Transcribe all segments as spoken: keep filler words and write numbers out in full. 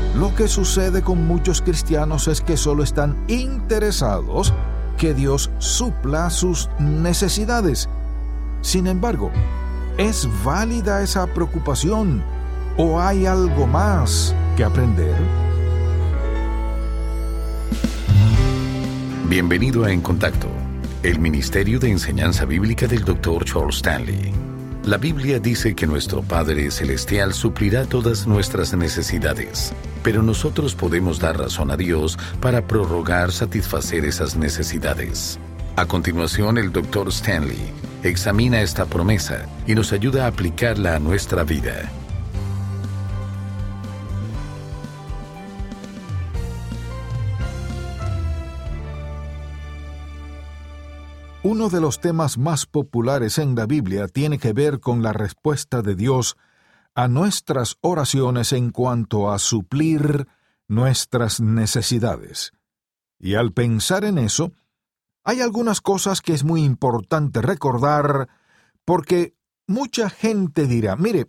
Lo que sucede con muchos cristianos es que solo están interesados que Dios supla sus necesidades. Sin embargo, ¿es válida esa preocupación o hay algo más que aprender? Bienvenido a En Contacto, el Ministerio de Enseñanza Bíblica del doctor Charles Stanley. La Biblia dice que nuestro Padre Celestial suplirá todas nuestras necesidades, pero nosotros podemos dar razón a Dios para prorrogar satisfacer esas necesidades. A continuación, el doctor Stanley examina esta promesa y nos ayuda a aplicarla a nuestra vida. Uno de los temas más populares en la Biblia tiene que ver con la respuesta de Dios a nuestras oraciones en cuanto a suplir nuestras necesidades. Y al pensar en eso, hay algunas cosas que es muy importante recordar, porque mucha gente dirá, mire,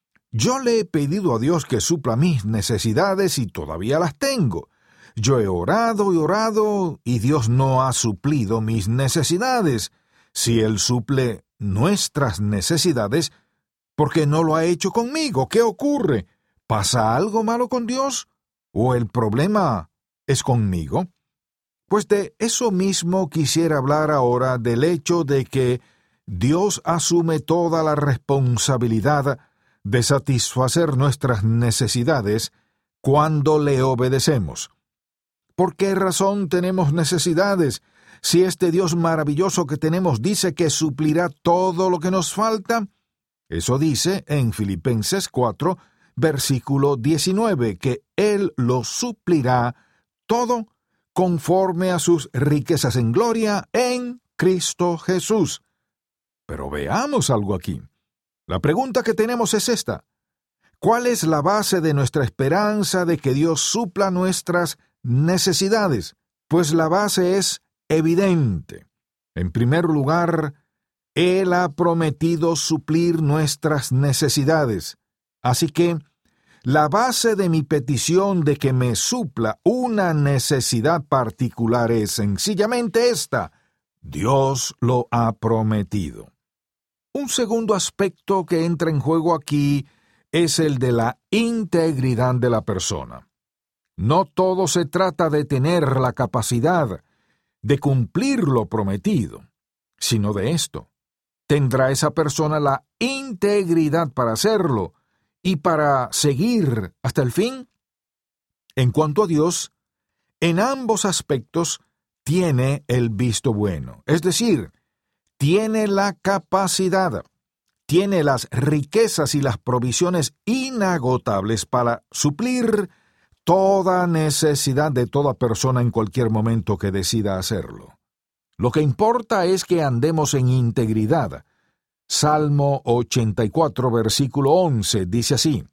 yo le he pedido a Dios que supla mis necesidades y todavía las tengo. Yo he orado y orado y Dios no ha suplido mis necesidades. Si Él suple nuestras necesidades, ¿por qué no lo ha hecho conmigo? ¿Qué ocurre? ¿Pasa algo malo con Dios? ¿O el problema es conmigo? Pues de eso mismo quisiera hablar ahora, del hecho de que Dios asume toda la responsabilidad de satisfacer nuestras necesidades cuando le obedecemos. ¿Por qué razón tenemos necesidades? Si este Dios maravilloso que tenemos dice que suplirá todo lo que nos falta, eso dice en Filipenses cuatro, versículo diecinueve, que Él lo suplirá todo conforme a sus riquezas en gloria en Cristo Jesús. Pero veamos algo aquí. La pregunta que tenemos es esta: ¿cuál es la base de nuestra esperanza de que Dios supla nuestras necesidades? Pues la base es evidente. En primer lugar, Él ha prometido suplir nuestras necesidades. Así que, la base de mi petición de que me supla una necesidad particular es sencillamente esta: Dios lo ha prometido. Un segundo aspecto que entra en juego aquí es el de la integridad de la persona. No todo se trata de tener la capacidad de cumplir lo prometido, sino de esto: ¿tendrá esa persona la integridad para hacerlo y para seguir hasta el fin? En cuanto a Dios, en ambos aspectos tiene el visto bueno, es decir, tiene la capacidad, tiene las riquezas y las provisiones inagotables para suplir toda necesidad de toda persona en cualquier momento que decida hacerlo. Lo que importa es que andemos en integridad. Salmo ochenta y cuatro, versículo once, dice así: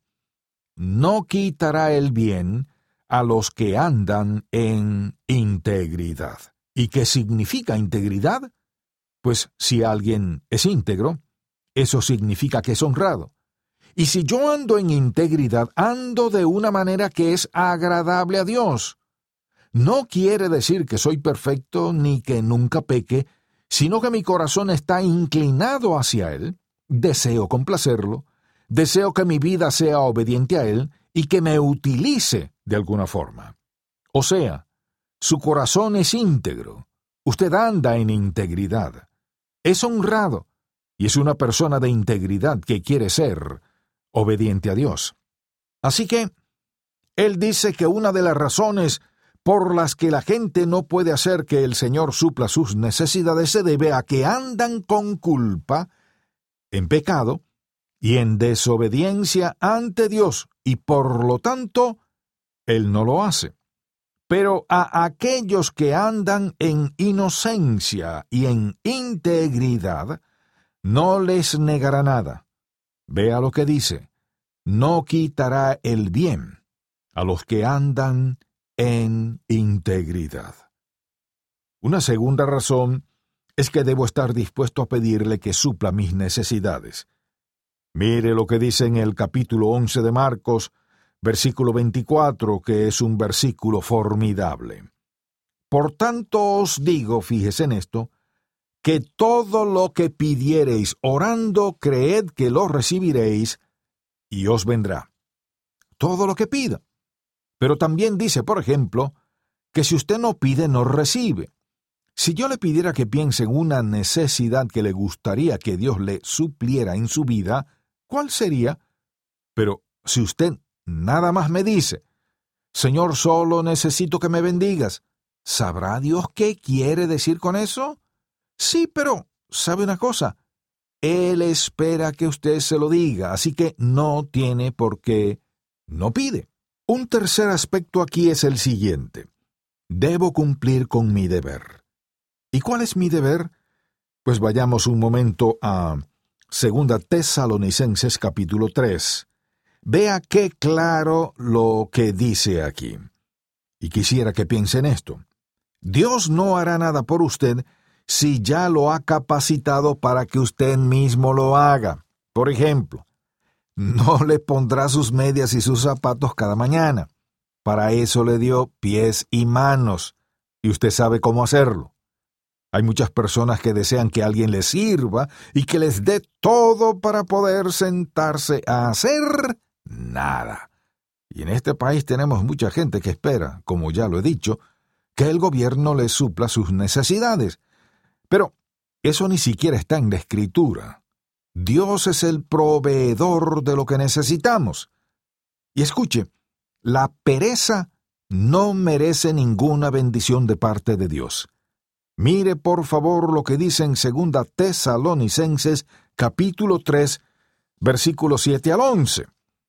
no quitará el bien a los que andan en integridad. ¿Y qué significa integridad? Pues si alguien es íntegro, eso significa que es honrado. Y si yo ando en integridad, ando de una manera que es agradable a Dios. No quiere decir que soy perfecto ni que nunca peque, sino que mi corazón está inclinado hacia Él, deseo complacerlo, deseo que mi vida sea obediente a Él y que me utilice de alguna forma. O sea, su corazón es íntegro, usted anda en integridad, es honrado y es una persona de integridad que quiere ser obediente a Dios. Así que, Él dice que una de las razones por las que la gente no puede hacer que el Señor supla sus necesidades se debe a que andan con culpa, en pecado y en desobediencia ante Dios, y por lo tanto, Él no lo hace. Pero a aquellos que andan en inocencia y en integridad, no les negará nada. Vea lo que dice: no quitará el bien a los que andan en integridad. Una segunda razón es que debo estar dispuesto a pedirle que supla mis necesidades. Mire lo que dice en el capítulo once de Marcos, Versículo veinticuatro, que es un versículo formidable. Por tanto os digo, fíjese en esto, que todo lo que pidiereis orando, creed que lo recibiréis, y os vendrá. Todo lo que pida. Pero también dice, por ejemplo, que si usted no pide, no recibe. Si yo le pidiera que piense en una necesidad que le gustaría que Dios le supliera en su vida, ¿cuál sería? Pero si usted nada más me dice, Señor, solo necesito que me bendigas, ¿sabrá Dios qué quiere decir con eso? Sí, pero, ¿sabe una cosa? Él espera que usted se lo diga, así que no tiene por qué no pide. Un tercer aspecto aquí es el siguiente. Debo cumplir con mi deber. ¿Y cuál es mi deber? Pues vayamos un momento a Segunda Tesalonicenses capítulo tres. Vea qué claro lo que dice aquí. Y quisiera que piense en esto. Dios no hará nada por usted si ya lo ha capacitado para que usted mismo lo haga. Por ejemplo, no le pondrá sus medias y sus zapatos cada mañana. Para eso le dio pies y manos, y usted sabe cómo hacerlo. Hay muchas personas que desean que alguien les sirva y que les dé todo para poder sentarse a hacer nada. Y en este país tenemos mucha gente que espera, como ya lo he dicho, que el gobierno les supla sus necesidades. Pero eso ni siquiera está en la Escritura. Dios es el proveedor de lo que necesitamos. Y escuche, la pereza no merece ninguna bendición de parte de Dios. Mire por favor lo que dice en Segunda Tesalonicenses capítulo tres, versículos siete al once.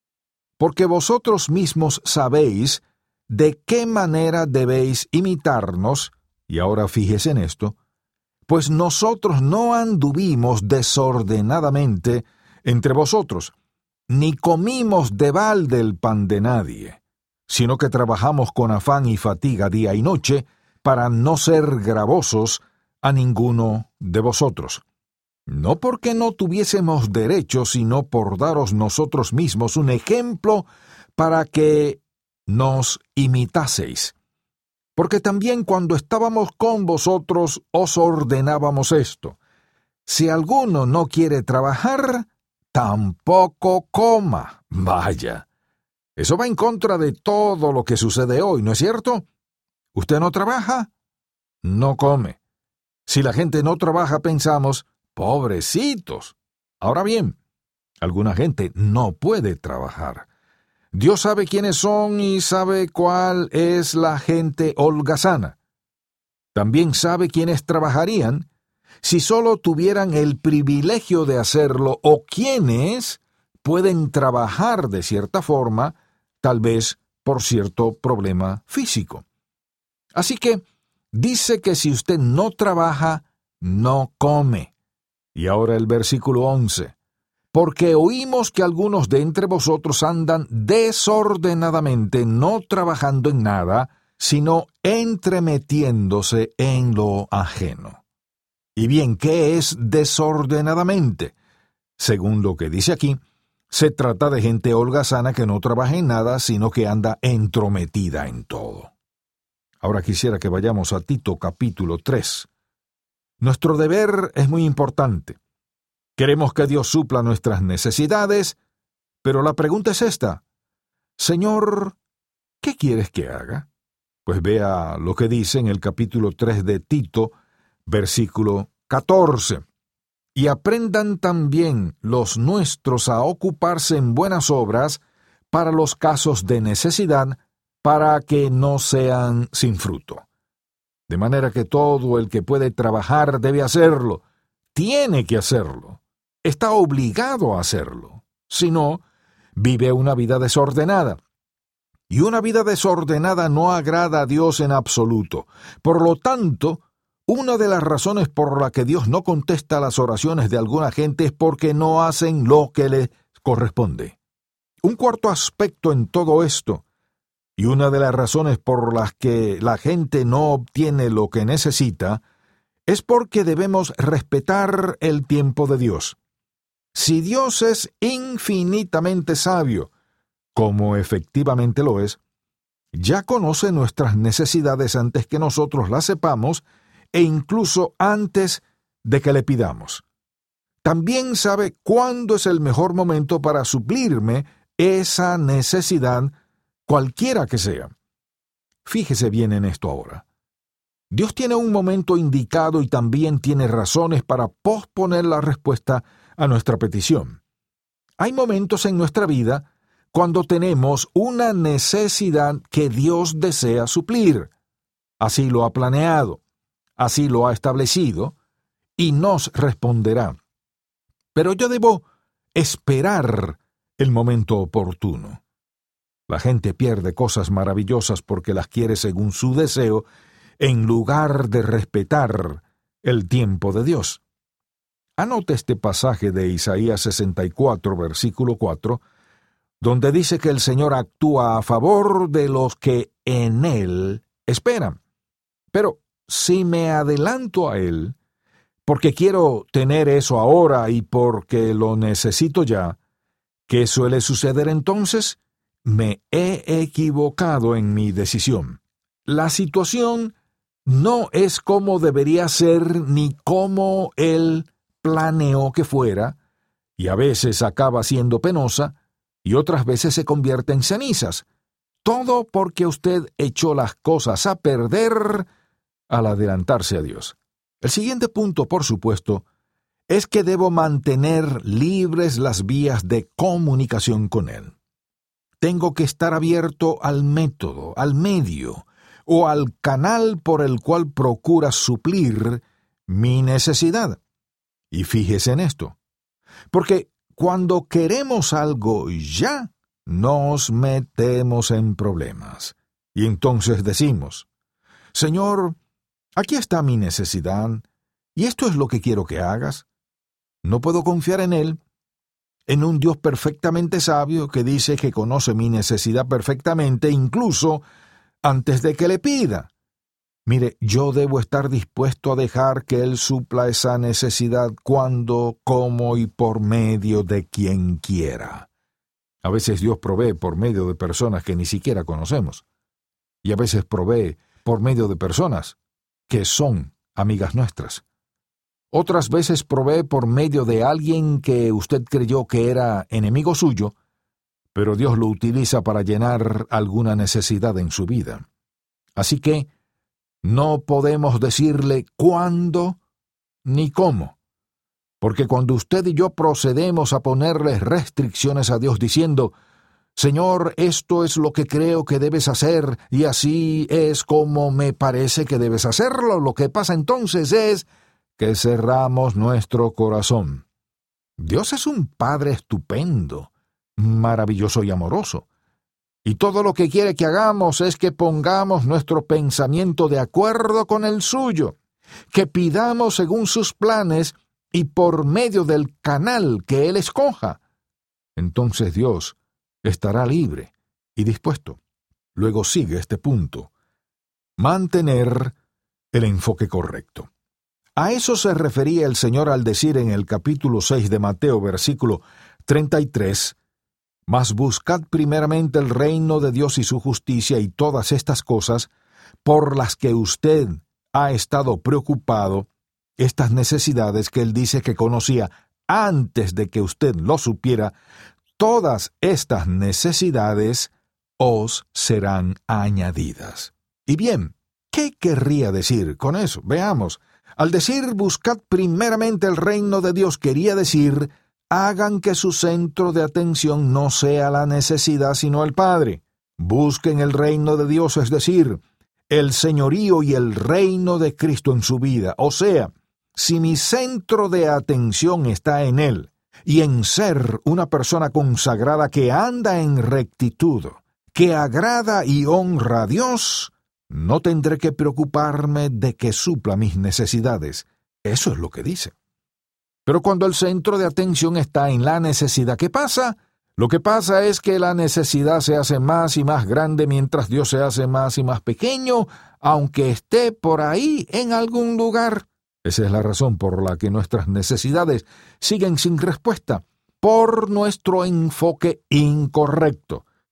Porque vosotros mismos sabéis de qué manera debéis imitarnos, y ahora fíjese en esto, pues nosotros no anduvimos desordenadamente entre vosotros, ni comimos de balde el pan de nadie, sino que trabajamos con afán y fatiga día y noche, para no ser gravosos a ninguno de vosotros. No porque no tuviésemos derecho, sino por daros nosotros mismos un ejemplo para que nos imitaseis. Porque también cuando estábamos con vosotros os ordenábamos esto: si alguno no quiere trabajar, tampoco coma. Vaya, eso va en contra de todo lo que sucede hoy, ¿no es cierto? ¿Usted no trabaja? No come. Si la gente no trabaja, pensamos, pobrecitos. Ahora bien, alguna gente no puede trabajar. Dios sabe quiénes son y sabe cuál es la gente holgazana. También sabe quiénes trabajarían si solo tuvieran el privilegio de hacerlo, o quiénes pueden trabajar de cierta forma, tal vez por cierto problema físico. Así que dice que si usted no trabaja, no come. Y ahora el versículo once. Porque oímos que algunos de entre vosotros andan desordenadamente, no trabajando en nada, sino entremetiéndose en lo ajeno. Y bien, ¿qué es desordenadamente? Según lo que dice aquí, se trata de gente holgazana que no trabaja en nada, sino que anda entrometida en todo. Ahora quisiera que vayamos a Tito capítulo tres. Nuestro deber es muy importante. Queremos que Dios supla nuestras necesidades, pero la pregunta es esta: Señor, ¿qué quieres que haga? Pues vea lo que dice en el capítulo tres de Tito, versículo catorce. Y aprendan también los nuestros a ocuparse en buenas obras para los casos de necesidad, para que no sean sin fruto. De manera que todo el que puede trabajar debe hacerlo, tiene que hacerlo, está obligado a hacerlo. Si no, vive una vida desordenada. Y una vida desordenada no agrada a Dios en absoluto. Por lo tanto, una de las razones por la que Dios no contesta las oraciones de alguna gente es porque no hacen lo que les corresponde. Un cuarto aspecto en todo esto, y una de las razones por las que la gente no obtiene lo que necesita, es porque debemos respetar el tiempo de Dios. Si Dios es infinitamente sabio, como efectivamente lo es, ya conoce nuestras necesidades antes que nosotros las sepamos e incluso antes de que le pidamos. También sabe cuándo es el mejor momento para suplirme esa necesidad, cualquiera que sea. Fíjese bien en esto ahora. Dios tiene un momento indicado y también tiene razones para posponer la respuesta a nuestra petición. Hay momentos en nuestra vida cuando tenemos una necesidad que Dios desea suplir. Así lo ha planeado, así lo ha establecido, y nos responderá. Pero yo debo esperar el momento oportuno. La gente pierde cosas maravillosas porque las quiere según su deseo, en lugar de respetar el tiempo de Dios. Anote este pasaje de Isaías sesenta y cuatro, versículo cuatro, donde dice que el Señor actúa a favor de los que en Él esperan. Pero si me adelanto a Él, porque quiero tener eso ahora y porque lo necesito ya, ¿qué suele suceder entonces? Me he equivocado en mi decisión. La situación no es como debería ser ni como Él planeó que fuera, y a veces acaba siendo penosa, y otras veces se convierte en cenizas. Todo porque usted echó las cosas a perder al adelantarse a Dios. El siguiente punto, por supuesto, es que debo mantener libres las vías de comunicación con Él. Tengo que estar abierto al método, al medio, o al canal por el cual procura suplir mi necesidad. Y fíjese en esto, porque cuando queremos algo ya, nos metemos en problemas. Y entonces decimos, Señor, aquí está mi necesidad, y esto es lo que quiero que hagas. No puedo confiar en Él, en un Dios perfectamente sabio que dice que conoce mi necesidad perfectamente, incluso antes de que le pida. Mire, yo debo estar dispuesto a dejar que Él supla esa necesidad cuando, como y por medio de quien quiera. A veces Dios provee por medio de personas que ni siquiera conocemos. Y a veces provee por medio de personas que son amigas nuestras. Otras veces provee por medio de alguien que usted creyó que era enemigo suyo, pero Dios lo utiliza para llenar alguna necesidad en su vida. Así que no podemos decirle cuándo ni cómo, porque cuando usted y yo procedemos a ponerle restricciones a Dios diciendo, Señor, esto es lo que creo que debes hacer, y así es como me parece que debes hacerlo, lo que pasa entonces es que cerramos nuestro corazón. Dios es un Padre estupendo, maravilloso y amoroso. Y todo lo que quiere que hagamos es que pongamos nuestro pensamiento de acuerdo con el suyo, que pidamos según sus planes y por medio del canal que Él escoja. Entonces Dios estará libre y dispuesto. Luego sigue este punto: mantener el enfoque correcto. A eso se refería el Señor al decir en el capítulo seis de Mateo, versículo treinta y tres, Mas buscad primeramente el reino de Dios y su justicia, y todas estas cosas, por las que usted ha estado preocupado, estas necesidades que Él dice que conocía antes de que usted lo supiera, todas estas necesidades os serán añadidas. Y bien, ¿qué querría decir con eso? Veamos. Al decir buscad primeramente el reino de Dios, quería decir hagan que su centro de atención no sea la necesidad, sino el Padre. Busquen el reino de Dios, es decir, el señorío y el reino de Cristo en su vida. O sea, si mi centro de atención está en Él y en ser una persona consagrada que anda en rectitud, que agrada y honra a Dios, no tendré que preocuparme de que supla mis necesidades. Eso es lo que dice. Pero cuando el centro de atención está en la necesidad, ¿qué pasa? Lo que pasa es que la necesidad se hace más y más grande mientras Dios se hace más y más pequeño, aunque esté por ahí en algún lugar. Esa es la razón por la que nuestras necesidades siguen sin respuesta, por nuestro enfoque incorrecto.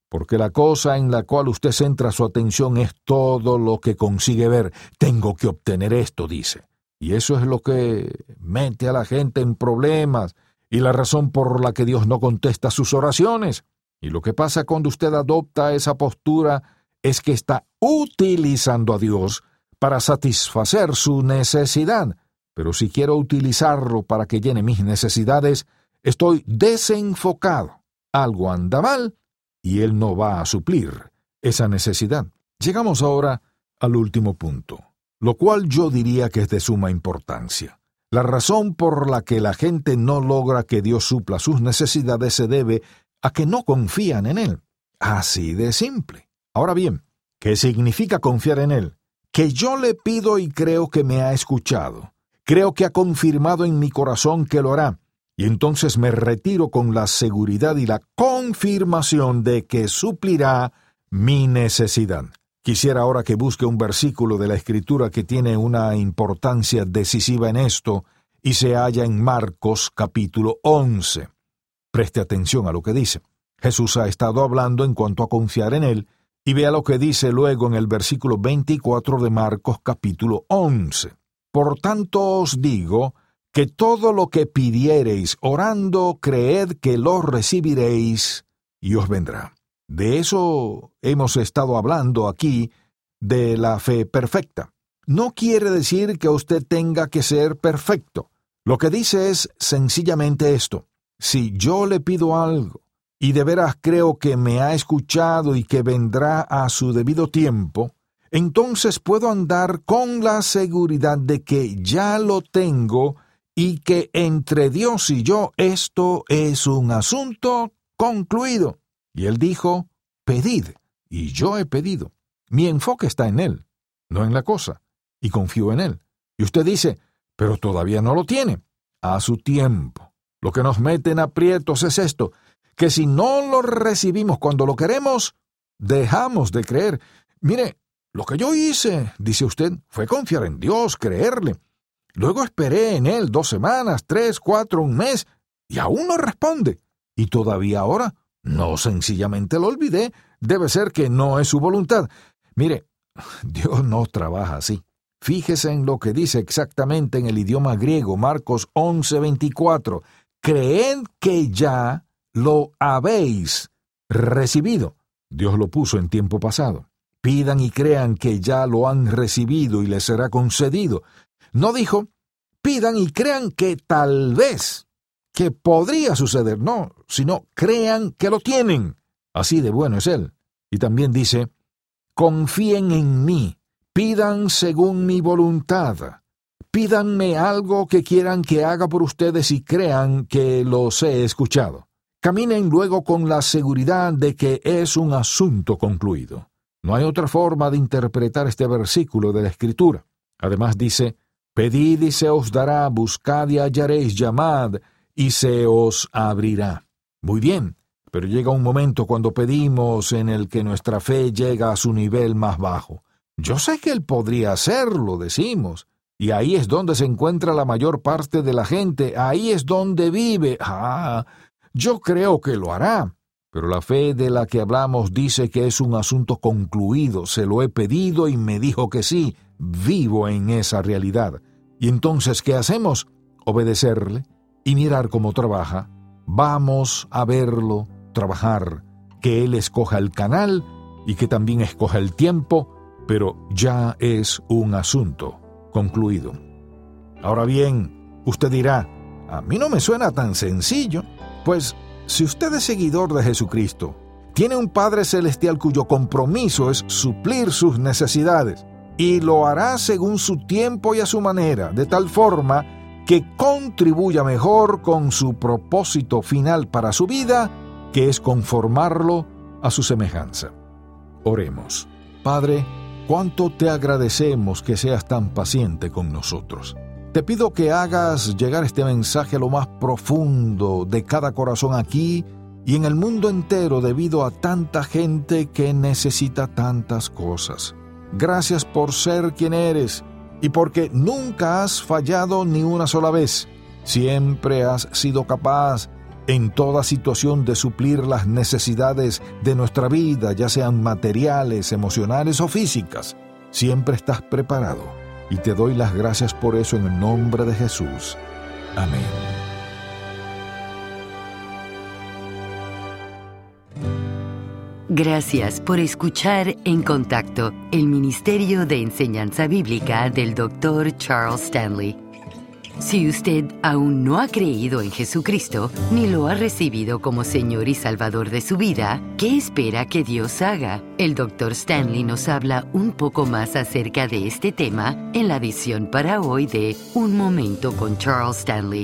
porque la cosa en la cual usted centra su atención es todo lo que consigue ver. Tengo que obtener esto, dice. Y eso es lo que mete a la gente en problemas y la razón por la que Dios no contesta sus oraciones. Y lo que pasa cuando usted adopta esa postura es que está utilizando a Dios para satisfacer su necesidad. Pero si quiero utilizarlo para que llene mis necesidades, estoy desenfocado. Algo anda mal y Él no va a suplir esa necesidad. Llegamos ahora al último punto, lo cual yo diría que es de suma importancia. La razón por la que la gente no logra que Dios supla sus necesidades se debe a que no confían en Él. Así de simple. Ahora bien, ¿qué significa confiar en Él? Que yo le pido y creo que me ha escuchado. Creo que ha confirmado en mi corazón que lo hará. Y entonces me retiro con la seguridad y la confirmación de que suplirá mi necesidad. Quisiera ahora que busque un versículo de la Escritura que tiene una importancia decisiva en esto y se halla en Marcos capítulo once. Preste atención a lo que dice. Jesús ha estado hablando en cuanto a confiar en Él y vea lo que dice luego en el versículo veinticuatro de Marcos capítulo once. Por tanto os digo que todo lo que pidiereis orando, creed que lo recibiréis y os vendrá. De eso hemos estado hablando aquí, de la fe perfecta. No quiere decir que usted tenga que ser perfecto. Lo que dice es sencillamente esto. Si yo le pido algo, y de veras creo que me ha escuchado y que vendrá a su debido tiempo, entonces puedo andar con la seguridad de que ya lo tengo y que entre Dios y yo esto es un asunto concluido. Y Él dijo, pedid, y yo he pedido. Mi enfoque está en Él, no en la cosa, y confío en Él. Y usted dice, pero todavía no lo tiene. A su tiempo. Lo que nos mete en aprietos es esto, que si no lo recibimos cuando lo queremos, dejamos de creer. Mire, lo que yo hice, dice usted, fue confiar en Dios, creerle. Luego esperé en Él dos semanas, tres, cuatro, un mes, y aún no responde. Y todavía ahora, no sencillamente lo olvidé, debe ser que no es su voluntad. Mire, Dios no trabaja así. Fíjese en lo que dice exactamente en el idioma griego, Marcos once veinticuatro. Creed que ya lo habéis recibido. Dios lo puso en tiempo pasado. Pidan y crean que ya lo han recibido y les será concedido. No dijo, pidan y crean que tal vez, que podría suceder, no, sino crean que lo tienen. Así de bueno es Él. Y también dice, confíen en mí, pidan según mi voluntad. Pídanme algo que quieran que haga por ustedes y crean que los he escuchado. Caminen luego con la seguridad de que es un asunto concluido. No hay otra forma de interpretar este versículo de la Escritura. Además dice, pedid y se os dará, buscad y hallaréis, llamad y se os abrirá. Muy bien, pero llega un momento cuando pedimos en el que nuestra fe llega a su nivel más bajo. Yo sé que Él podría hacerlo, decimos, y ahí es donde se encuentra la mayor parte de la gente, ahí es donde vive. Ah, yo creo que lo hará. Pero la fe de la que hablamos dice que es un asunto concluido. Se lo he pedido y me dijo que sí. Vivo en esa realidad. Y entonces, ¿qué hacemos? Obedecerle y mirar cómo trabaja. Vamos a verlo trabajar. Que Él escoja el canal y que también escoja el tiempo, pero ya es un asunto concluido. Ahora bien, usted dirá, a mí no me suena tan sencillo. Pues, si usted es seguidor de Jesucristo, tiene un Padre Celestial cuyo compromiso es suplir sus necesidades, y lo hará según su tiempo y a su manera, de tal forma que contribuya mejor con su propósito final para su vida, que es conformarlo a su semejanza. Oremos. Padre, cuánto te agradecemos que seas tan paciente con nosotros. Te pido que hagas llegar este mensaje a lo más profundo de cada corazón aquí y en el mundo entero debido a tanta gente que necesita tantas cosas. Gracias por ser quien eres y porque nunca has fallado ni una sola vez. Siempre has sido capaz en toda situación de suplir las necesidades de nuestra vida, ya sean materiales, emocionales o físicas. Siempre estás preparado y te doy las gracias por eso en el nombre de Jesús. Amén. Gracias por escuchar En Contacto, el Ministerio de Enseñanza Bíblica del doctor Charles Stanley. Si usted aún no ha creído en Jesucristo, ni lo ha recibido como Señor y Salvador de su vida, ¿qué espera que Dios haga? El doctor Stanley nos habla un poco más acerca de este tema en la edición para hoy de Un Momento con Charles Stanley.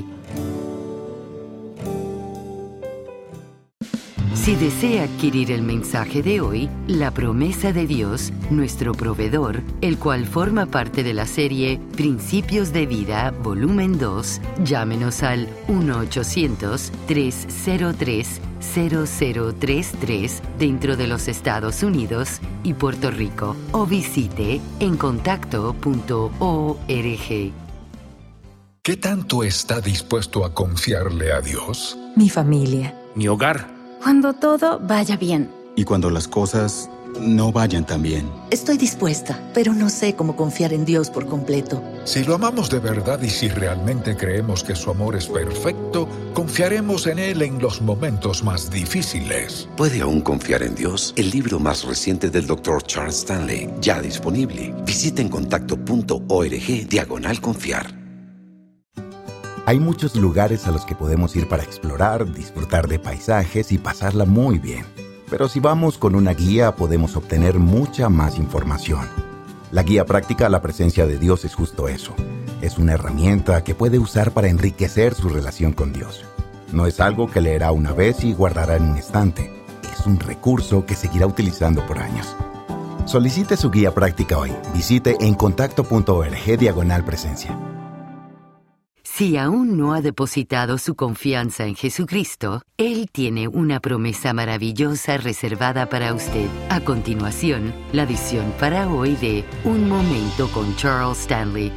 Si desea adquirir el mensaje de hoy, La promesa de Dios, nuestro proveedor, el cual forma parte de la serie Principios de Vida, volumen dos, llámenos al uno ochocientos, tres cero tres, cero cero tres tres dentro de los Estados Unidos y Puerto Rico o visite en contacto punto org. ¿Qué tanto está dispuesto a confiarle a Dios? Mi familia. Mi hogar. Cuando todo vaya bien. Y cuando las cosas no vayan tan bien. Estoy dispuesta, pero no sé cómo confiar en Dios por completo. Si lo amamos de verdad y si realmente creemos que su amor es perfecto, confiaremos en Él en los momentos más difíciles. ¿Puede aún confiar en Dios? El libro más reciente del doctor Charles Stanley, ya disponible. Visite en contacto punto org diagonal confiar. Hay muchos lugares a los que podemos ir para explorar, disfrutar de paisajes y pasarla muy bien. Pero si vamos con una guía, podemos obtener mucha más información. La guía práctica a la presencia de Dios es justo eso. Es una herramienta que puede usar para enriquecer su relación con Dios. No es algo que leerá una vez y guardará en un estante. Es un recurso que seguirá utilizando por años. Solicite su guía práctica hoy. Visite en contacto punto org diagonal presencia. Si aún no ha depositado su confianza en Jesucristo, Él tiene una promesa maravillosa reservada para usted. A continuación, la edición para hoy de Un Momento con Charles Stanley.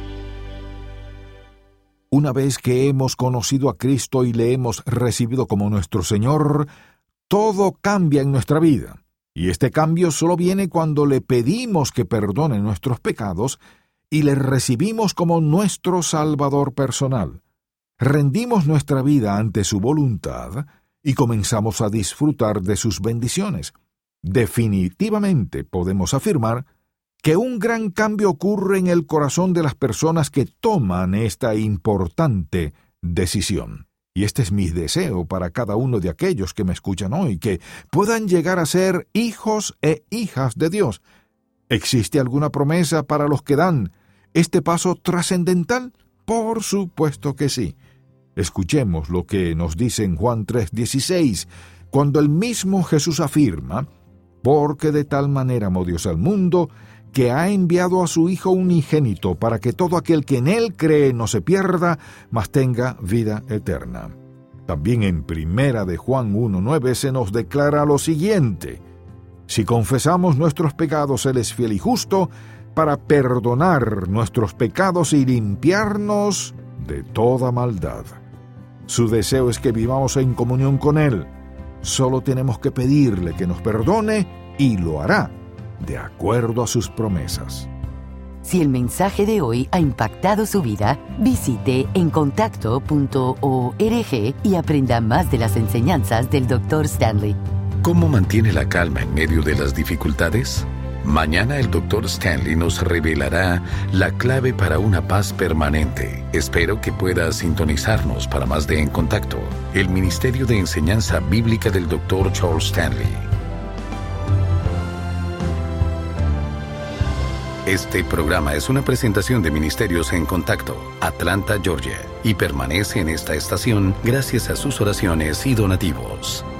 Una vez que hemos conocido a Cristo y le hemos recibido como nuestro Señor, todo cambia en nuestra vida. Y este cambio solo viene cuando le pedimos que perdone nuestros pecados y le recibimos como nuestro Salvador personal. Rendimos nuestra vida ante su voluntad y comenzamos a disfrutar de sus bendiciones. Definitivamente podemos afirmar que un gran cambio ocurre en el corazón de las personas que toman esta importante decisión. Y este es mi deseo para cada uno de aquellos que me escuchan hoy, que puedan llegar a ser hijos e hijas de Dios. ¿Existe alguna promesa para los que dan este paso trascendental? Por supuesto que sí. Escuchemos lo que nos dice en Juan tres dieciséis, cuando el mismo Jesús afirma: «Porque de tal manera amó Dios al mundo, que ha enviado a su Hijo unigénito, para que todo aquel que en Él cree no se pierda, mas tenga vida eterna». También en Primera de Juan uno nueve se nos declara lo siguiente: «Si confesamos nuestros pecados, Él es fiel y justo, para perdonar nuestros pecados y limpiarnos de toda maldad». Su deseo es que vivamos en comunión con Él. Solo tenemos que pedirle que nos perdone y lo hará, de acuerdo a sus promesas. Si el mensaje de hoy ha impactado su vida, visite en contacto punto org y aprenda más de las enseñanzas del doctor Stanley. ¿Cómo mantiene la calma en medio de las dificultades? Mañana el doctor Stanley nos revelará la clave para una paz permanente. Espero que pueda sintonizarnos para más de En Contacto, el Ministerio de Enseñanza Bíblica del doctor Charles Stanley. Este programa es una presentación de Ministerios En Contacto, Atlanta, Georgia, y permanece en esta estación gracias a sus oraciones y donativos.